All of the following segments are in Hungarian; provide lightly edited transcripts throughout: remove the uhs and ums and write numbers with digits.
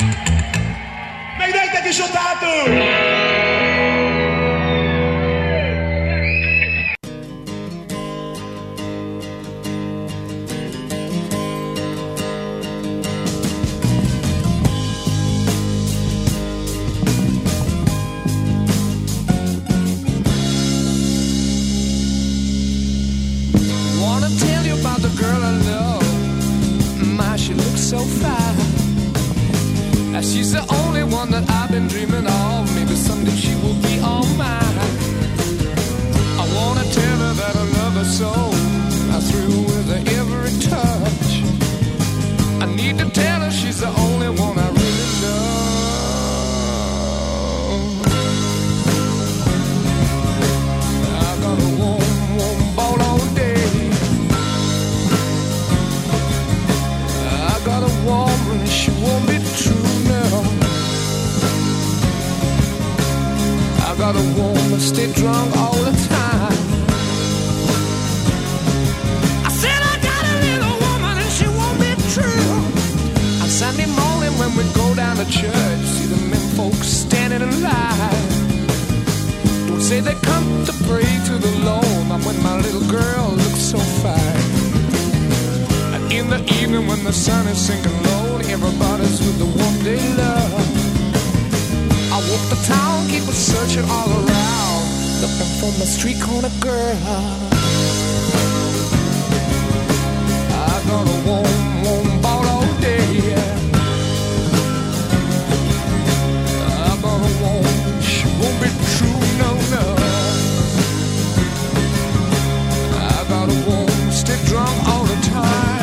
Megdente aqui chutado! So fine. She's the only one that I've been dreaming of. Maybe someday she will be all mine. I wanna tell her that I love her so. I thrill with her every touch. I need to tell her she's the only one I really love. I got a warm, warm ball all day. I got a woman, she won't be true now. I got a woman, stay drunk all the time. I said I got a little woman and she won't be true. On Sunday morning when we go down to church, see the men folks standing in line. Don't say they come to pray to the Lord, not when my little girl looks so fine. In the evening when the sun is sinking low, everybody's with the one they love. I walk the town, keep a searching all around, looking for my street corner girl. I got a warm, warm ball all day. I got a warm, she won't be true, no, no. I got a warm, stay drunk all the time.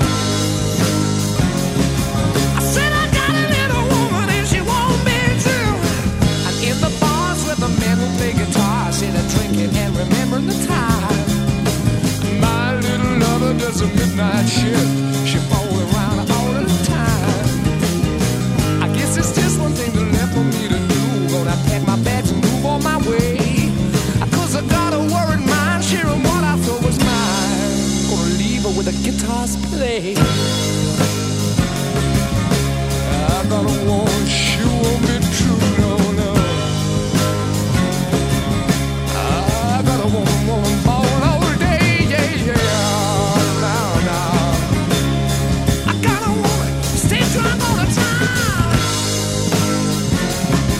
And remember the time my little lover does a midnight shift. She follows around all the time. I guess it's just one thing left for me to do. Gonna pack my bags and move on my way. Cause I got a worried mind, sharing what I thought was mine. Gonna leave her with the guitars play. I got a woman, she won't be true, no, no. Woman, ball all day, yeah, yeah. Now, now. I got a woman, stay drunk all the time.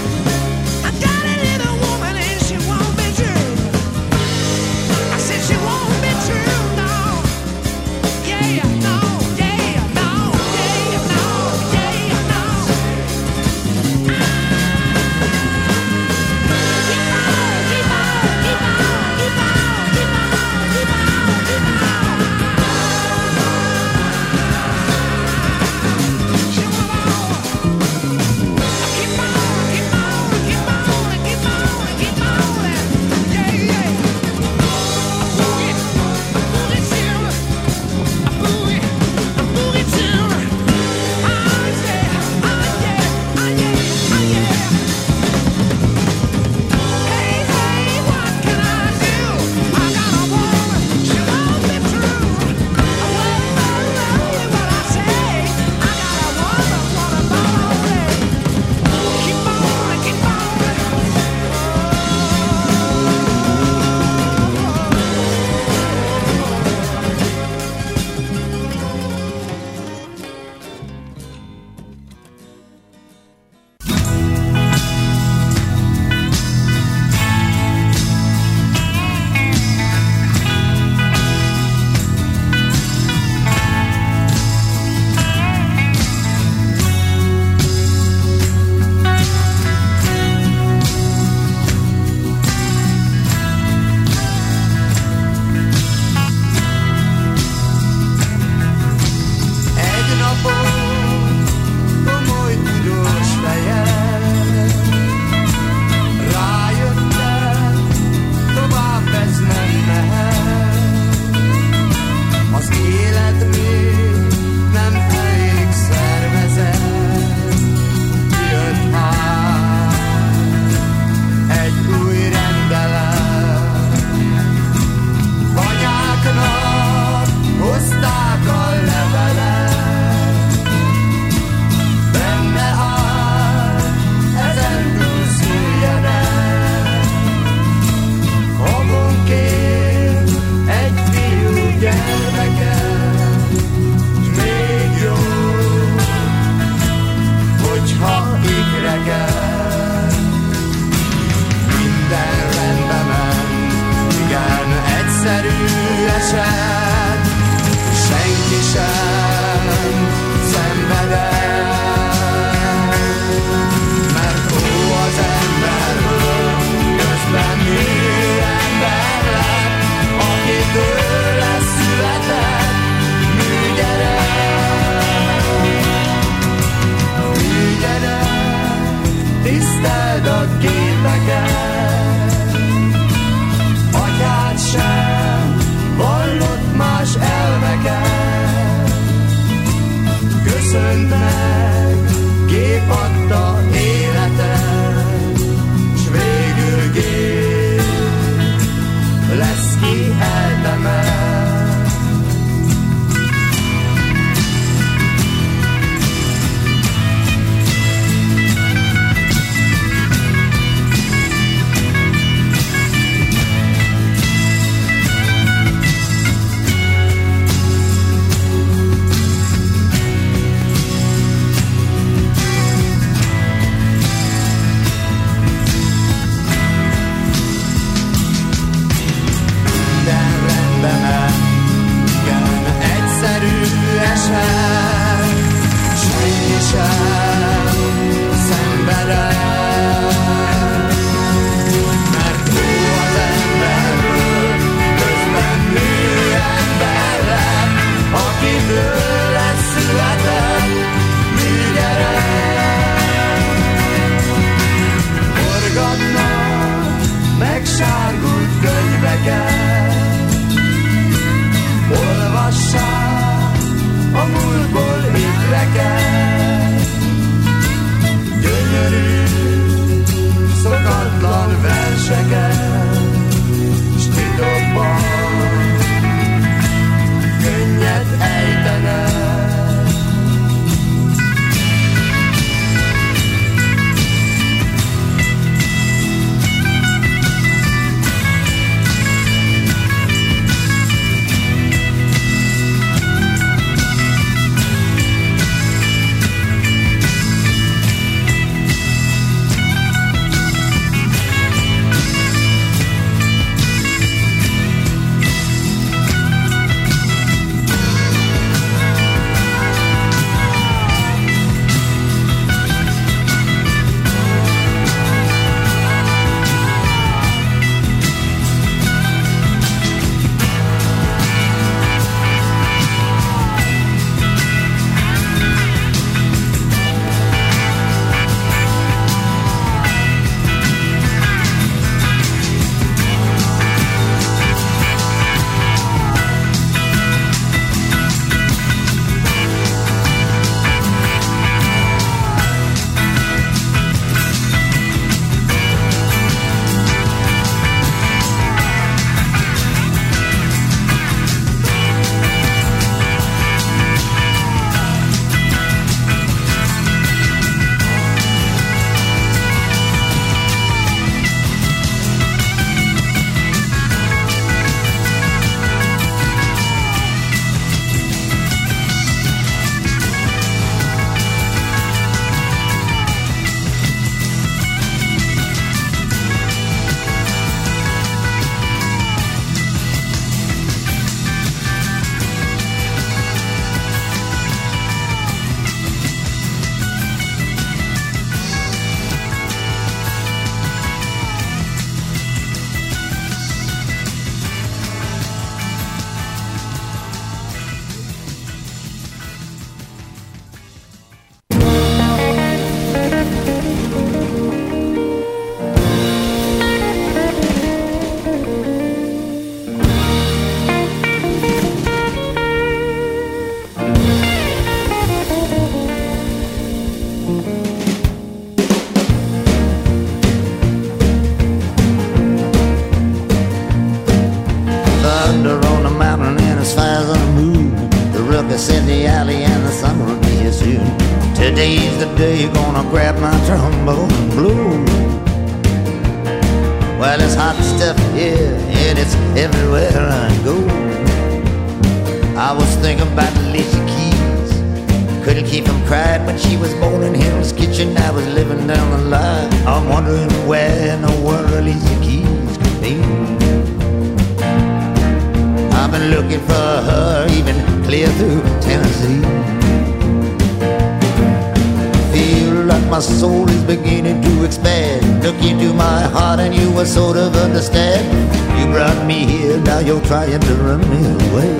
tiszteld a képeket. Atyád sem vallott más elveket. Köszönd meg, gép adta életet, s végül gép lesz, ki eltemel. Megsárgult könyveket, olvassák a múltból hitreket. Gyönyörű, szokatlan verseket, s titokban könnyed ejtenek. Today's the day gonna grab my trombone and blow. Well, it's hot stuff here, and it's everywhere I go. I was thinking about Alicia Keys. Couldn't keep from crying when she was born in Hell's Kitchen. I was living down the line. I'm wondering where in the world Alicia Keys could be. I've been looking for her even clear through Tennessee. Like my soul is beginning to expand. Look into my heart and you will sort of understand. You brought me here, now you're trying to run me away.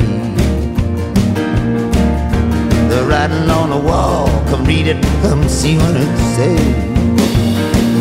The writing on the wall, come read it, come see what it says.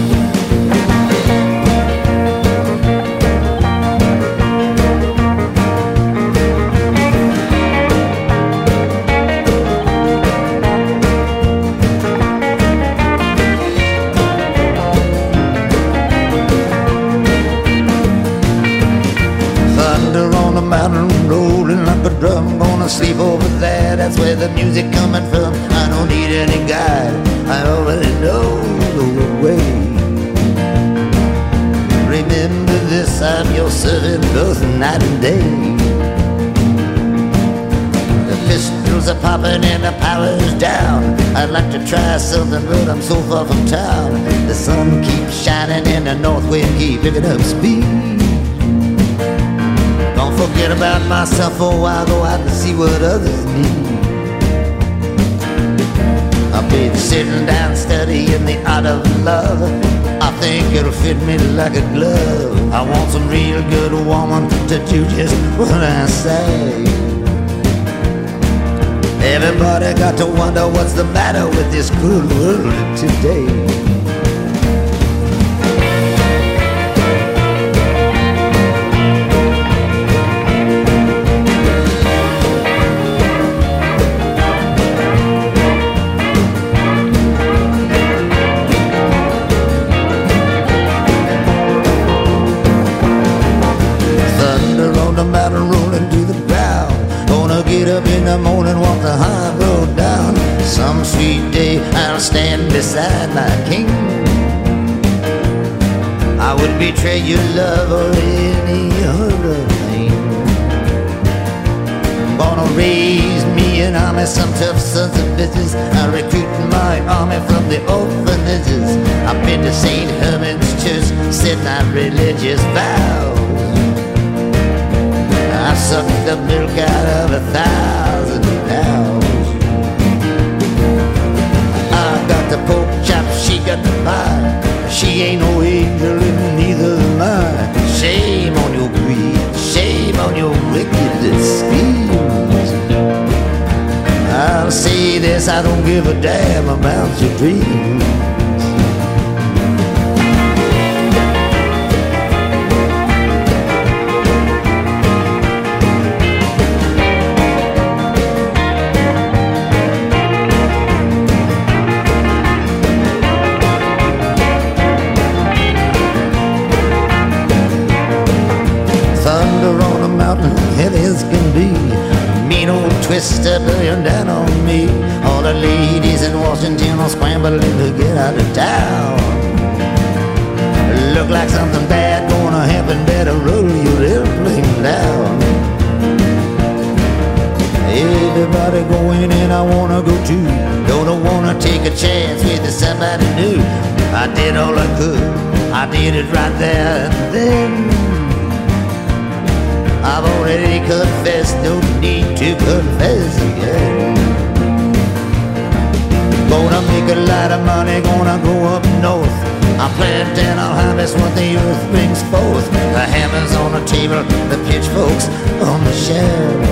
wanna sleep over there, that's where the music coming from. I don't need any guide, I already know the way. Remember this, I'm your servant both night and day. The pistols are popping and the power's down. I'd like to try something, but I'm so far from town. The sun keeps shining and the north wind keep picking up speed. Don't forget about myself for a while, go out and see what others need. I've been sitting down studying the art of love. I think it'll fit me like a glove. I want some real good woman to do just what I say. Everybody got to wonder what's the matter with this cruel world today. Up in the morning, walk the high road down. Some sweet day I'll stand beside my king. I would betray your love or any other thing. Gonna raise me an army, some tough sons of bitches. I recruit my army from the orphanages. I've been to St. Herman's Church, said my religious vows. I sucked the milk out of 1,000 cows. I got the pork chop, she got the pie. She ain't no angel and neither am I. Shame on your greed, shame on your wicked schemes. I'll say this, I don't give a damn about your dreams. Twister burning down on me. All the ladies in Washington are scrambling to get out of town. Look like something bad gonna happen, better roll your airplane down. Everybody going and I wanna go too. Don't wanna take a chance with somebody new. I did all I could, I did it right there and then. I've already confessed, no need to confess again. Gonna make a lot of money, gonna go up north. I'll plant and I'll harvest what the earth brings forth. The hammers on the table, the pitchforks on the shelf.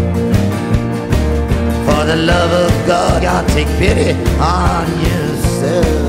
For the love of God, God, take pity on yourself.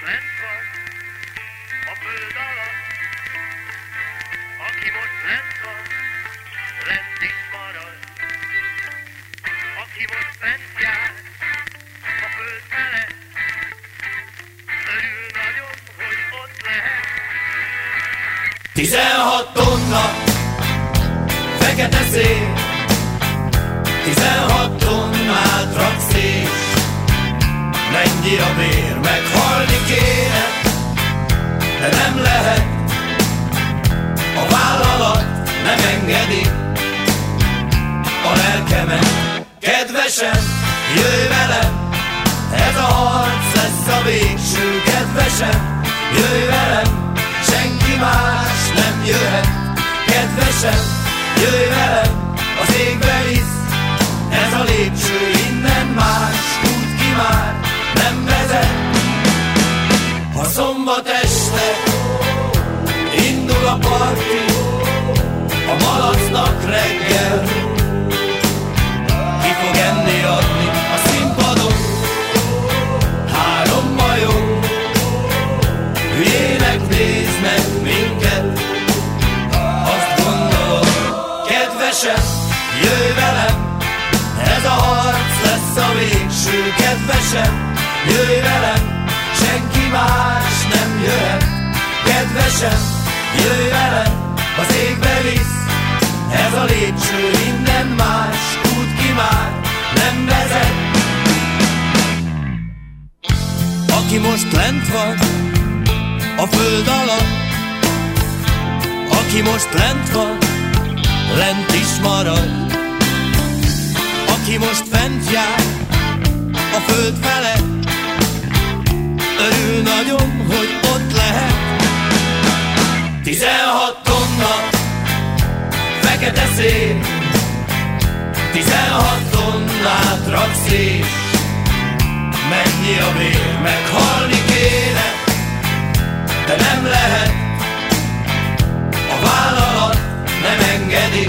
lent van a föld alatt, aki most lent van, lent is marad. Aki most fent jár a föld felett, örül nagyon, hogy ott lehet. 16 tonna fekete szél, 16 tonnát rak szét. Mennyi a bér, meghalni kéne, de nem lehet. A vállalat nem engedi a lelkemet. Kedvesem, jöjj velem, ez a harc lesz a végső. Kedvesem, jöjj velem, senki más nem jöhet. Kedvesem, jöjj velem, az égbe visz ez a lépcső. Innen más út ki már nem vezet. Ha szombat este indul a parti, a malacnak reggel ki fog enni adni a színpadon. 3 majom hülyének néznek minket. Azt gondolom, kedvesem, jöjj velem, ez a harc lesz a végső. Kedvesem, jöjj velem, senki más nem jöhet. Kedvesem, jöjj velem, az égbe visz ez a lépcső. Innen más út ki már nem vezet. Aki most lent van a föld alatt, aki most lent van, lent is marad. Aki most fent jár a föld felett, örül nagyon, hogy ott lehet. 16 tonna fekete szél, 16 tonnát rak szét. Mennyi a bér, meghalni kéne, de nem lehet. A vállalat nem engedi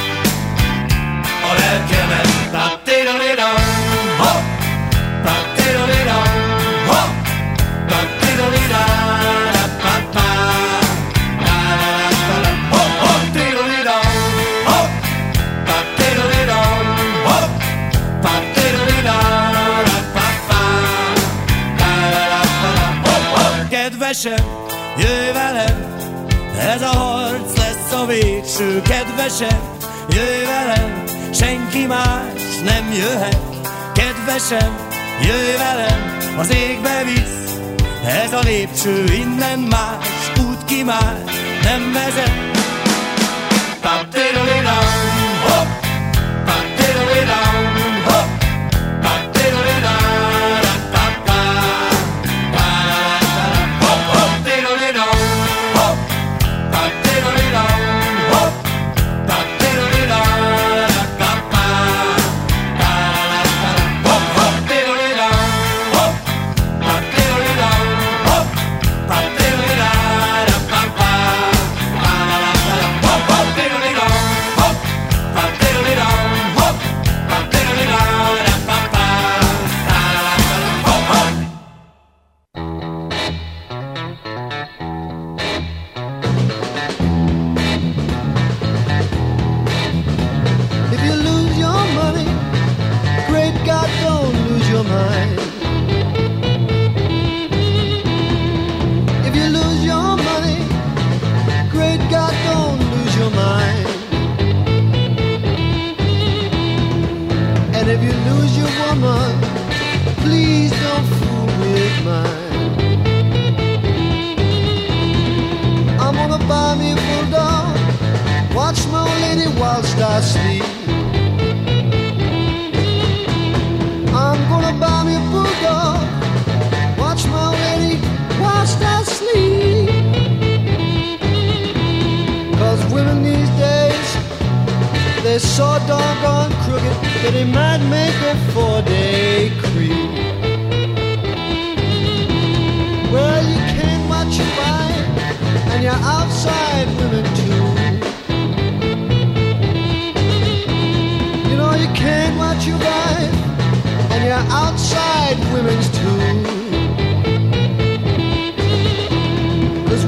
a lelkemet. Ta-ti-da-di-dam, hopp, ta-ti-da-di-dam, hopp, ta-ti-da-di-da-da-pa-pa. Kedvesem, jöjj velem, ez a harc lesz a végső. Kedvesem, jöjj velem, senki más nem jöhet. Kedvesem, jöjj velem, az égbe visz ez a lépcső. Innen más út ki már nem vezet. Pa-ti-da-di-dam, hopp, pa-ti-da-di-dam, hopp, pa-ti-da-di-da-da-pa-pa.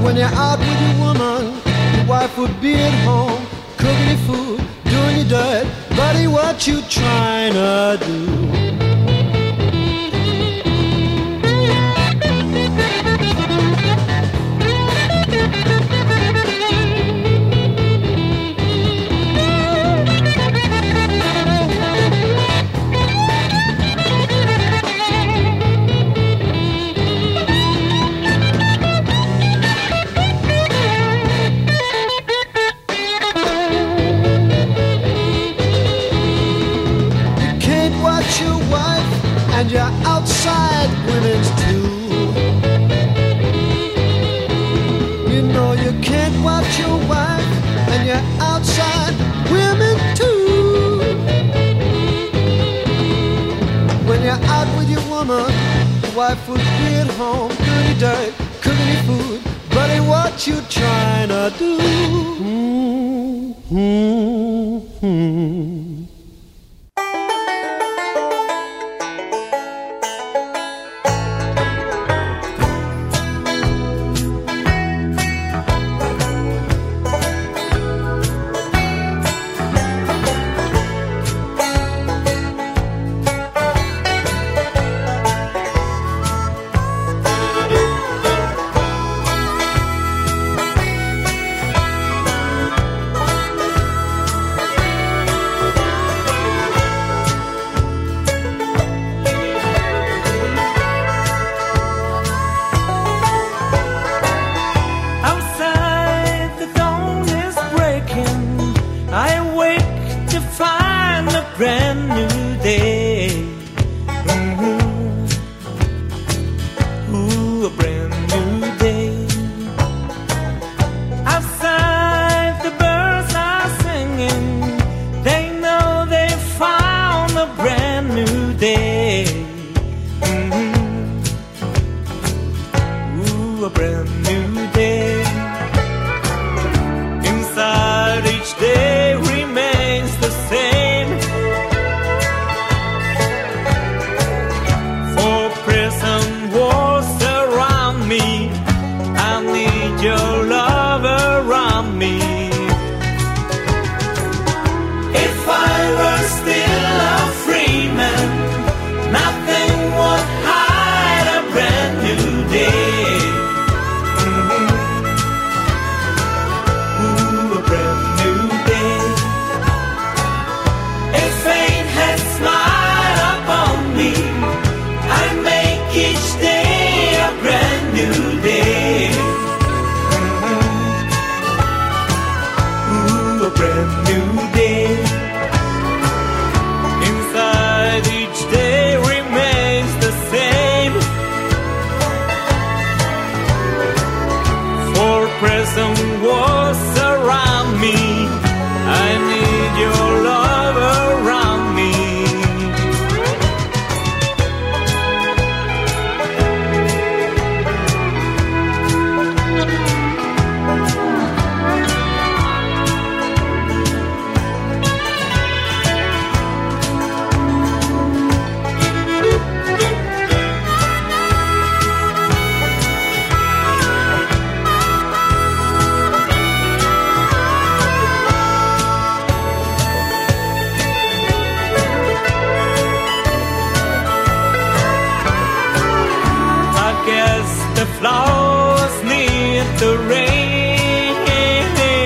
when you're out with your woman, your wife would be at home, cooking your food, doing your dirt. Buddy, what you trying to do? And you're outside women's too. You know you can't watch your wife, and you're outside women too. When you're out with your woman, your wife would be at home, doing your dirt, cooking your food. Buddy, what you trying to do?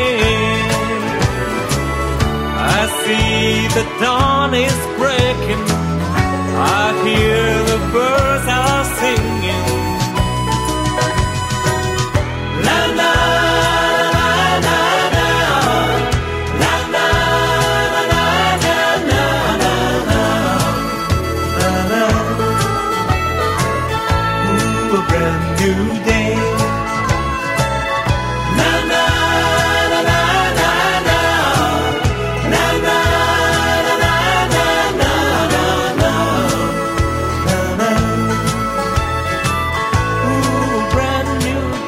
The dawn is breaking.